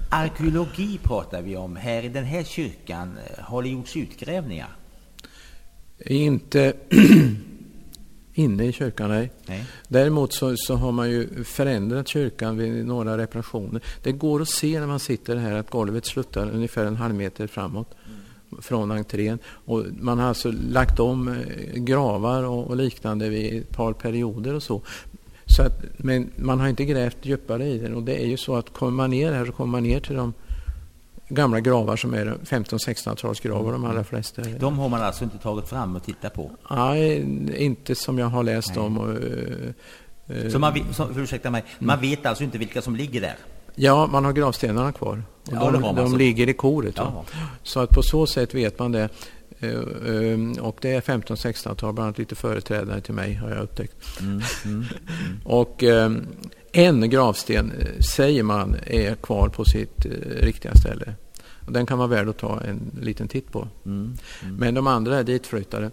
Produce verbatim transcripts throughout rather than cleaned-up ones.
Arkeologi pratar vi om. Här i den här kyrkan har det gjorts utgrävningar? Inte inne i kyrkan, nej. nej. Däremot så, så har man ju förändrat kyrkan vid några reparationer. Det går att se när man sitter här att golvet slutar ungefär en halv meter framåt mm. från entrén. Och man har alltså lagt om gravar och, och liknande vid ett par perioder och så. Så att, men man har inte grävt djupare i den, och det är ju så att kommer man ner här så kommer man ner till de gamla gravar som är femton-sextonhundratalsgravar, de allra flesta. De har man alltså inte tagit fram och tittat på? Nej, inte som jag har läst Nej. om. Och, uh, så man, så, för ursäkta mig, mm. man vet alltså inte vilka som ligger där? Ja, man har gravstenarna kvar. Och ja, de de alltså. ligger i koret. Ja. Så att på så sätt vet man det. Och det är femton-sextonhundratal, bland annat lite företrädare till mig har jag upptäckt. Mm, mm, mm. Och en gravsten säger man är kvar på sitt riktiga ställe. Och den kan vara värd att ta en liten titt på. Mm, mm. Men de andra är ditflyttade.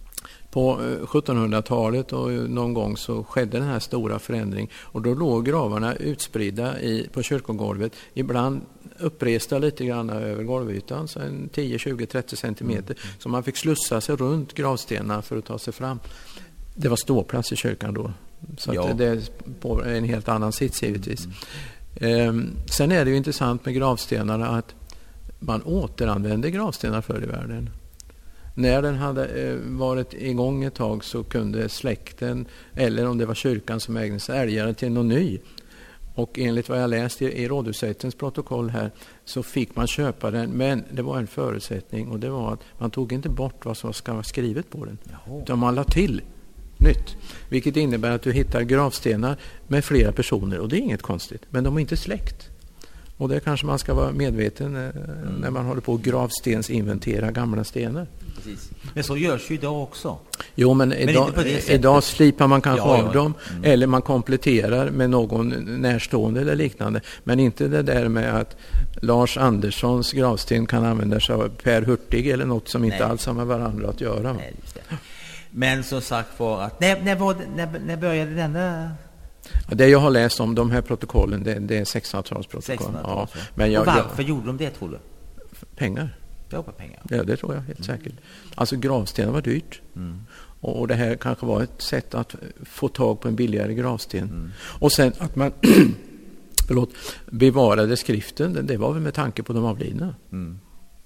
På sjuttonhundratalet och någon gång så skedde den här stora förändring, och då låg gravarna utspridda i, på kyrkogolvet, ibland uppresta lite grann över golvytan, så en tio, tjugo, trettio centimeter. Mm. Så man fick slussa sig runt gravstenarna för att ta sig fram. Det var ståplats i kyrkan då. Så ja. att det är på en helt annan sits givetvis. Mm. Ehm, sen är det ju intressant med gravstenarna att man återanvände gravstenar förr i världen. När den hade varit igång ett tag så kunde släkten, eller om det var kyrkan som ägde sig, älgare till någon ny. Och enligt vad jag läst i, i rådhusrättens protokoll här så fick man köpa den, men det var en förutsättning, och det var att man tog inte bort vad som ska vara skrivet på den. Jaha. Utan man la till nytt. Vilket innebär att du hittar gravstenar med flera personer, och det är inget konstigt, men de är inte släkt. Och det kanske man ska vara medveten mm. när man håller på att gravstensinventera gamla stenar. Precis. Men så görs ju idag också. Jo, men, men idag, idag slipar man kanske ja, av ja. dem mm. eller man kompletterar med någon närstående eller liknande. Men inte det där med att Lars Anderssons gravsten kan användas av Per Hurtig eller något som Nej. inte alls har med varandra att göra. Nej, just det. Men som sagt var att när, när, var, när, när började denna... Det jag har läst om de här protokollen, det, det är sextonhundratalsprotokoll. Ja, men jag, och varför jag, gjorde de det, tror du? Pengar. Ja, pengar. Ja, det tror jag helt mm. säkert. Alltså gravstenar var dyrt. Mm. Och, och det här kanske var ett sätt att få tag på en billigare gravsten. Mm. Och sen att man förlåt, bevarade skriften, det, det var väl med tanke på de avlidna. Mm.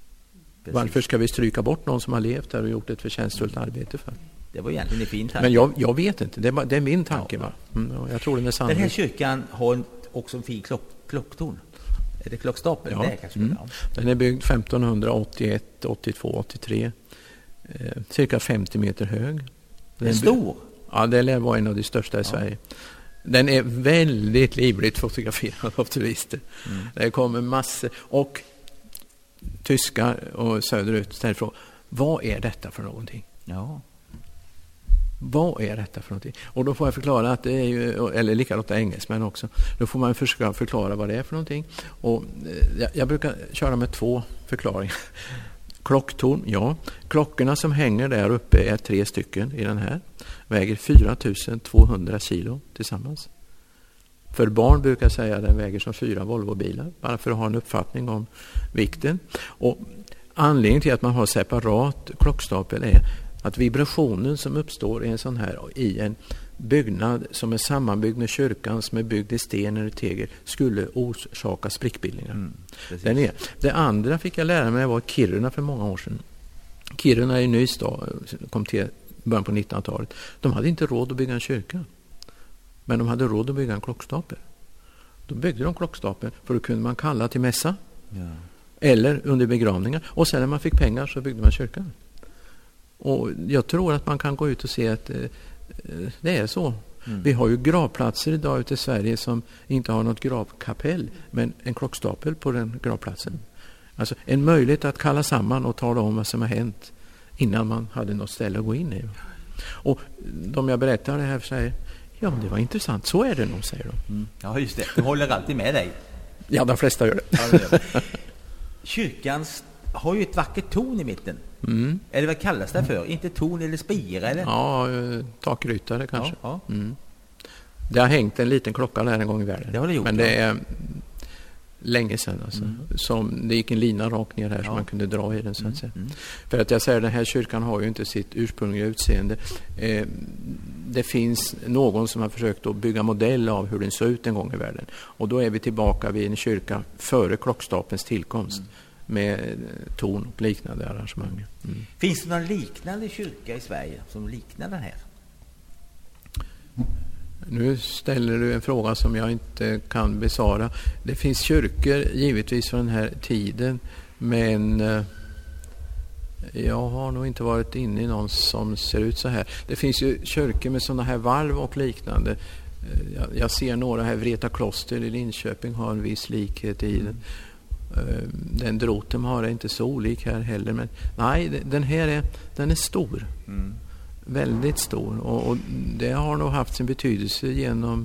Varför ska vi stryka bort någon som har levt där och gjort ett förtjänstfullt arbete för? Det var egentligen en fin tanke. Men jag, jag vet inte, det är, det är min tanke. Ja. Va? Mm, jag tror det är den här kyrkan har också en fin klock, klocktorn. Är det klockstapel? Ja. Det kanske mm. Den är byggd femtonhundraåttioett, åttiotvå, åttiotre. Eh, cirka femtio meter hög. Den är stor? Ja, det var en av de största i ja. Sverige. Den är väldigt livligt fotograferad av turister. Mm. Det kommer massor. Och tyskar och söderut ställer frågan, vad är detta för någonting? Ja. Vad är detta för någonting? Och då får jag förklara att det är ju, eller likadant engelsmän också. Då får man försöka förklara vad det är för någonting. Och jag, jag brukar köra med två förklaringar. Klocktorn, ja. Klockorna som hänger där uppe är tre stycken i den här. Väger fyra tusen tvåhundra kilo tillsammans. För barn brukar jag säga att den väger som fyra Volvo-bilar. Bara för att ha en uppfattning om vikten. Och anledningen till att man har separat klockstapel är att vibrationen som uppstår i en sån här i en byggnad som är sammanbyggd med kyrkan, som är byggd i sten eller tegel, skulle orsaka sprickbildningar. Mm, Den är. Det andra fick jag lära mig var Kiruna för många år sedan. Kiruna är en ny stad, kom till början på nittonhundratalet. De hade inte råd att bygga en kyrka. Men de hade råd att bygga en klockstapel. Då byggde de klockstapeln för då kunde man kalla till mässa. Ja. Eller under begravningar. Och sen när man fick pengar så byggde man kyrkan. Och jag tror att man kan gå ut och se att eh, det är så. Mm. Vi har ju gravplatser idag ute i Sverige som inte har något gravkapell, men en klockstapel på den gravplatsen. Alltså en möjlighet att kalla samman och tala om vad som har hänt innan man hade något ställe att gå in i. Och de jag berättar det här för sig, ja men det var intressant, så är det nog, säger de. Mm. Ja just det, de håller alltid med dig. Ja, de flesta gör det. Ja, det gör det. Kyrkan har ju ett vackert torn i mitten. Mm. Eller vad kallas det för? Inte torn eller spira eller? Ja, takrytare kanske. Ja, ja. Mm. Det har hängt en liten klocka där en gång i världen. Det har det gjort. Men det är, länge sedan alltså. Mm. Som, det gick en lina rakt ner här ja. Så man kunde dra i den så att säga. Mm. Mm. För att jag säger, den här kyrkan har ju inte sitt ursprungliga utseende. Eh, det finns någon som har försökt att bygga modell av hur den såg ut en gång i världen. Och då är vi tillbaka vid en kyrka före klockstapelns tillkomst. Mm. Med torn och liknande arrangemang. Mm. Finns det någon liknande kyrka i Sverige som liknar den här? Nu ställer du en fråga som jag inte kan besvara. Det finns kyrkor givetvis från den här tiden, men eh, jag har nog inte varit inne i någon som ser ut så här. Det finns ju kyrkor med sådana här valv och liknande. Eh, jag, jag ser några här, Vreta kloster i Linköping har en viss likhet i den. Eh, den Drotem har är inte så olik här heller, men nej, den här är, den är stor. Mm. Väldigt stor, och, och det har nog haft sin betydelse genom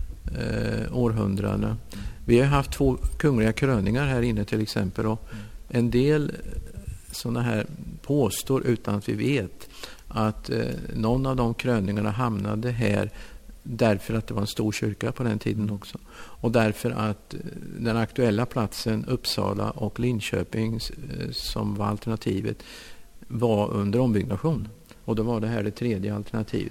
eh, århundradena. Mm. Vi har haft två kungliga kröningar här inne till exempel, och mm. en del sådana här påstår utan att vi vet att eh, någon av de kröningarna hamnade här därför att det var en stor kyrka på den tiden också, och därför att eh, den aktuella platsen Uppsala och Linköping eh, som var alternativet var under ombyggnation. Och då var det här det tredje alternativet.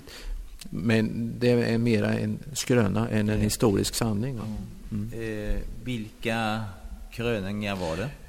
Men det är mera en skröna än en historisk sanning. Mm. Eh, vilka kröningar var det?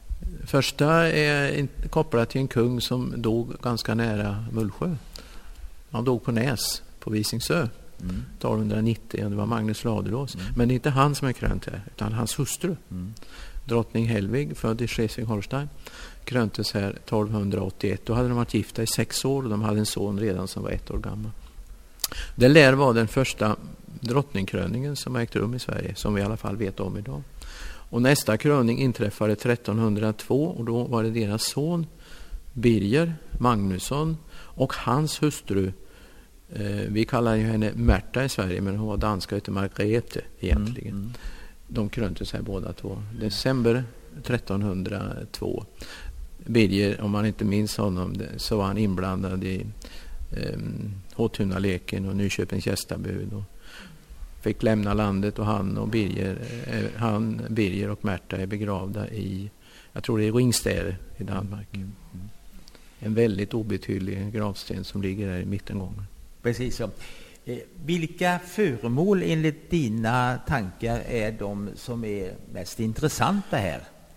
Första är kopplat till en kung som dog ganska nära Mullsjö. Han dog på Näs på Visingsö. Mm. tolvhundranittio, det var Magnus Ladulås. Mm. Men det är inte han som är krönt här, utan hans hustru. Mm. Drottning Helvig, född i Schleswig-Holstein, kröntes här tolvhundraåttioett. Då hade de varit gifta i sex år och de hade en son redan som var ett år gammal. Det lär vara den första drottningkröningen som har ägt rum i Sverige, som vi i alla fall vet om idag. Och nästa kröning inträffade trettonhundratvå, och då var det deras son Birger Magnusson och hans hustru, eh, vi kallar ju henne Märta i Sverige, men hon var danska, ute Margrethe egentligen. Mm, mm. De kröntes här båda två. December trettonhundratvå. Birger, om man inte minns honom, så var han inblandad i eh, Håtunaleken och Nyköpings gästabud och fick lämna landet, och han och Birger, eh, han, Birger och Märta är begravda i, jag tror det är Ringstäde i Danmark. Mm, mm. En väldigt obetydlig gravsten som ligger där i mittengången. Precis så. Eh, vilka föremål enligt dina tankar är de som är mest intressanta här?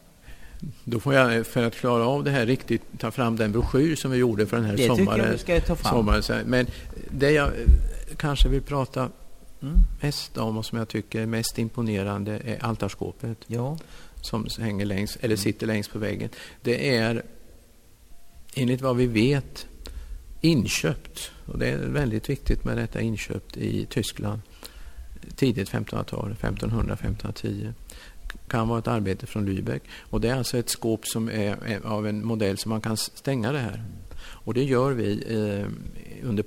Då får jag, för att klara av det här riktigt, ta fram den broschyr som vi gjorde för den här det sommaren. Det tycker jag vi ska ta fram. Sommaren. Men det jag kanske vill prata mm. mest om, och som jag tycker är mest imponerande, är altarskåpet. Ja. Som hänger längs, eller sitter längst på väggen. Det är, enligt vad vi vet, inköpt. Och det är väldigt viktigt med detta, inköpt i Tyskland tidigt femtonhundratal, femtonhundra till femtonhundratio. Kan vara ett arbete från Lübeck, och det är alltså ett skåp som är, är av en modell som man kan stänga det här, och det gör vi eh, under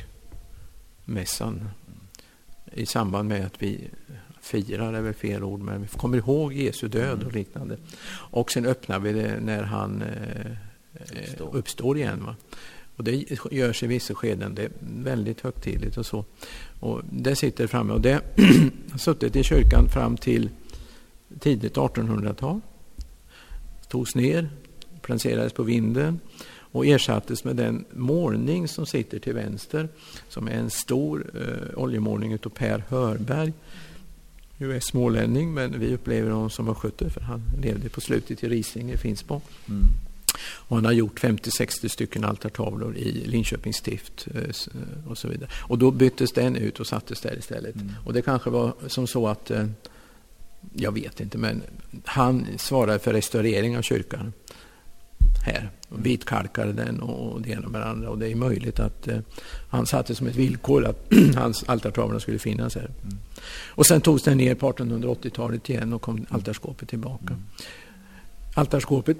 påskmässan i samband med att vi firar, är väl fel ord, men vi kommer ihåg Jesu död och liknande, och sen öppnar vi det när han eh, uppstår. uppstår igen, va? Och det görs i vissa skeden, det är väldigt högtidligt och så, och det sitter framme, och det har suttit i kyrkan fram till tidigt artonhundratal, togs ner, placerades på vinden och ersattes med den målning som sitter till vänster, som är en stor eh, oljemålning utav Per Hörberg. Nu är smålänning, men vi upplever honom som var skötte, för han levde på slutet i Risinge, Finspång. Mm. Och han har gjort femtio till sextio stycken altartavlor i Linköpings stift eh, och så vidare. Och då byttes den ut och sattes där istället. Mm. Och det kanske var som så att eh, jag vet inte, men han svarade för restaurering av kyrkan här, och vitkalkade den och det ena med det andra, och det är möjligt att eh, han satte som ett villkor att hans altartavlor skulle finnas här. Mm. Och sen togs den ner på artonhundraåttiotalet igen och kom altarskåpet tillbaka. Mm. Altarskåpet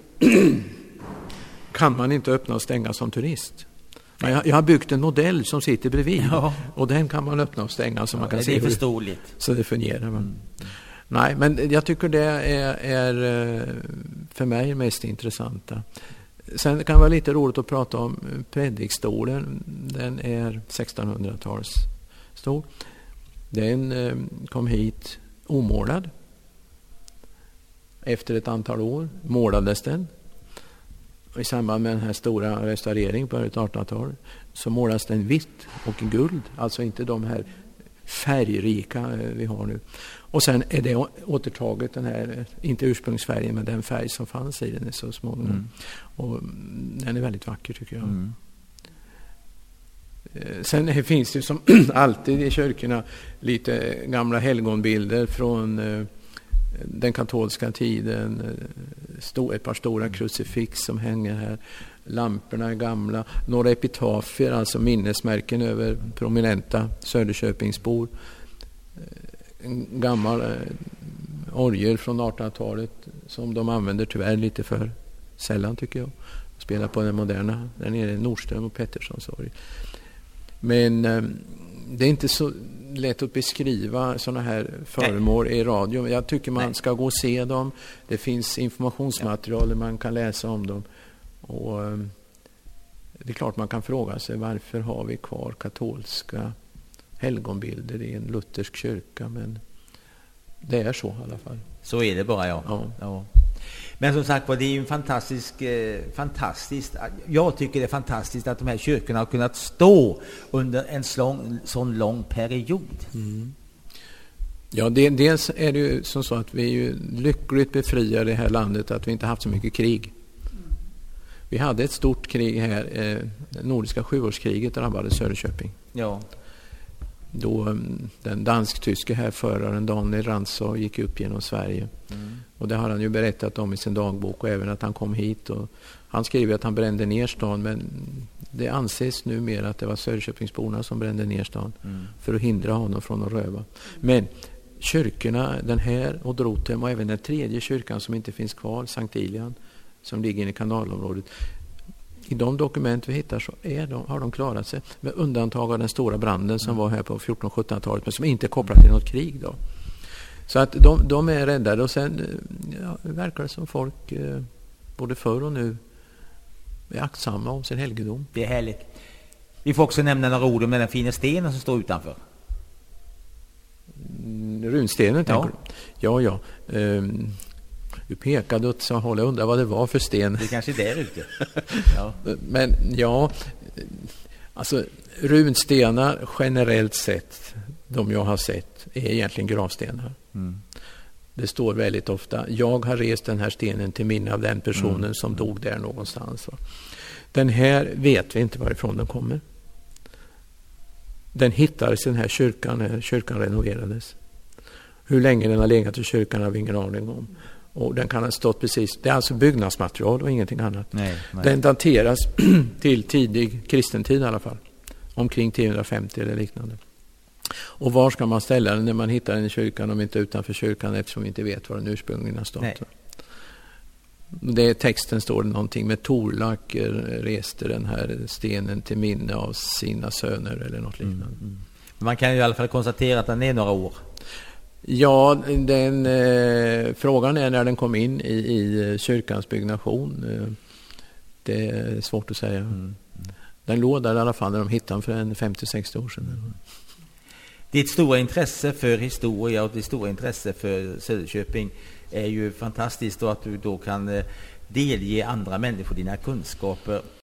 kan man inte öppna och stänga som turist. Jag, jag har byggt en modell som sitter bredvid, ja. Och den kan man öppna och stänga så ja, man kan det se är förståeligt. Hur, så det fungerar. Mm. Nej, men jag tycker det är, är för mig mest intressanta. Sen kan det vara lite roligt att prata om predikstolen. Den är sextonhundratals stor. Den kom hit omålad. Efter ett antal år målades den. I samband med den här stora restaureringen på artonhundratalet så målas den vitt och guld. Alltså inte de här färgrika vi har nu. Och sen är det återtaget, den här, inte ursprungsfärgen, men den färg som fanns i den är så småningom. Mm. Och den är väldigt vacker tycker jag. Mm. Sen här finns det som alltid i kyrkorna lite gamla helgonbilder från eh, den katolska tiden. Stor, ett par stora krucifix som hänger här. Lamporna är gamla. Några epitafier, alltså minnesmärken över prominenta Söderköpingsbor. En gammal eh, orgel från artonhundratalet som de använder tyvärr lite för sällan tycker jag. Spelar på den moderna. Där nere Nordström och Petterssons orgel. Men eh, det är inte så lätt att beskriva sådana här föremål i radio. Jag tycker man Nej. ska gå och se dem. Det finns informationsmaterial där man kan läsa om dem. Och eh, det är klart man kan fråga sig varför har vi kvar katolska helgonbilder i en luthersk kyrka, men det är så i alla fall. Så är det bara, ja. ja. ja. Men som sagt, det är ju en fantastisk, eh, fantastiskt. Jag tycker det är fantastiskt att de här kyrkorna har kunnat stå under en sån, sån lång period. Mm. Ja, det, dels är det ju som så att vi är ju lyckligt befriade i det här landet att vi inte haft så mycket krig. Vi hade ett stort krig här, eh, det nordiska sjuårskriget drabbade Söderköping. Ja. Då den dansk-tyske härföraren Daniel Rantzau gick upp genom Sverige. Mm. Och det har han ju berättat om i sin dagbok och även att han kom hit. Och han skriver att han brände ner stan, men det anses numera att det var Söderköpingsborna som brände ner stan mm. för att hindra honom från att röva. Men kyrkorna, den här och Drotem och även den tredje kyrkan som inte finns kvar, Sankt Ilian, som ligger i kanalområdet. I de dokument vi hittar så är de, har de klarat sig med undantag av den stora branden som mm. var här på fjortonhundra-sjuttonhundratalet men som inte är kopplad till något krig då. Så att de, de är räddade och sen ja, verkar det som folk eh, både förr och nu är aktsamma om sin helgedom. Det är härligt. Vi får också nämna några ord om den fina stenen som står utanför. Mm, runstenen tänker ja. du? Ja, ja. Um, Du pekade åt så håll, jag undrar vad det var för sten. Det är kanske där ute. Ja. Men ja, alltså runstenar generellt sett, de jag har sett, är egentligen gravstenar. Mm. Det står väldigt ofta, jag har rest den här stenen till minne av den personen mm. som dog där någonstans. Den här vet vi inte varifrån den kommer. Den hittades i den här kyrkan när kyrkan renoverades. Hur länge den har legat i kyrkan har vi ingen aning om. Och den kan ha stått precis, det är alltså byggnadsmaterial och ingenting annat. Nej, nej. Den dateras till tidig kristentid i alla fall. Omkring tiohundrafemtio eller liknande. Och var ska man ställa den när man hittar den i kyrkan om inte utanför kyrkan eftersom vi inte vet var den ursprungligen har stått. Det texten står det någonting med Torlaker reste den här stenen till minne av sina söner eller något liknande. Mm, mm. Man kan ju i alla fall konstatera att den är några år. Ja, den, eh, frågan är när den kom in i, i kyrkans byggnation. Eh, det är svårt att säga. Mm. Mm. Den låg där i alla fall när de hittade den för en femtio sextio år sedan. Mm. Ditt stora intresse för historia och ditt stora intresse för Söderköping är ju fantastiskt och att du då kan delge andra människor dina kunskaper.